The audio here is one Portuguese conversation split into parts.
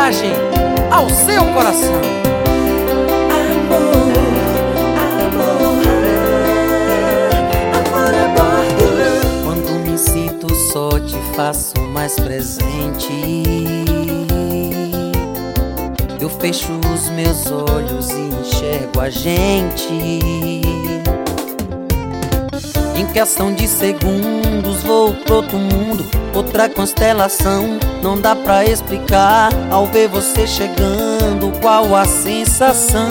mensagem ao seu coração. Amor, amor, amor a bordo. Quando me sinto só, te faço mais presente. Eu fecho os meus olhos e enxergo a gente. Em questão de segundos vou pro outro mundo, outra constelação. Não dá pra explicar ao ver você chegando qual a sensação.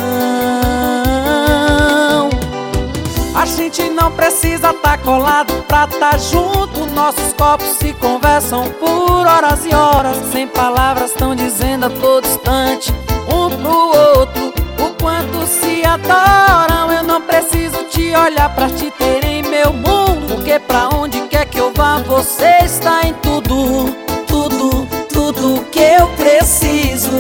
A gente não precisa tá colado pra tá junto. Nossos corpos se conversam por horas e horas. Sem palavras tão dizendo a todo instante um pro outro o quanto se adoram. Eu não preciso te olhar pra te ter em meu mundo, porque pra onde quer que eu vá você está em tudo. Tudo, tudo que eu preciso.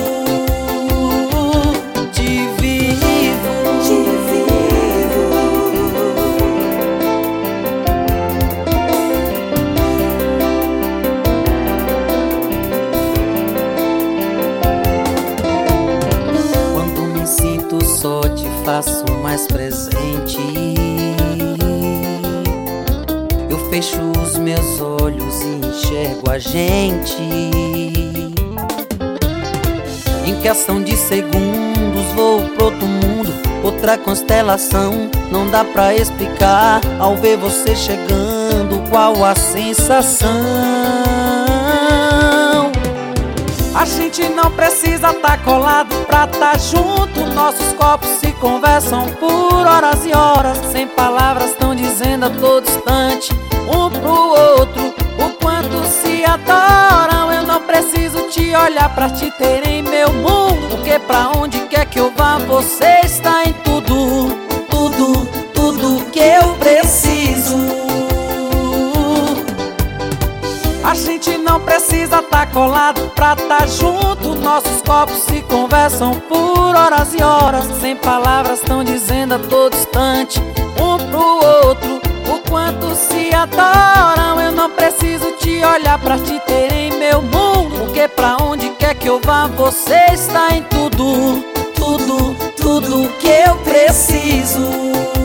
Te vivo, Te vivo. Quando me sinto só, te faço mais presente. Eu fecho os meus olhos e enxergo a gente. Em questão de segundos vou pro outro mundo, outra constelação. Não dá pra explicar ao ver você chegando qual a sensação. A gente não precisa tá colado pra tá junto. Nossos corpos se conversam por horas e horas. Sem palavras tão dizendo a todo instante um pro outro o quanto se adoram. Eu não preciso te olhar pra te ter em meu mundo, porque pra onde quer que eu vá você está em tudo. Tudo, tudo que eu preciso. A gente não precisa tá colado pra tá junto. Nossos corpos se conversam por horas e horas. Sem palavras tão dizendo a todo instante um pro outro o quanto se adoram. Eu não preciso te olhar pra te ter em meu mundo, porque pra onde quer que eu vá você está em tudo. Tudo, tudo que eu preciso.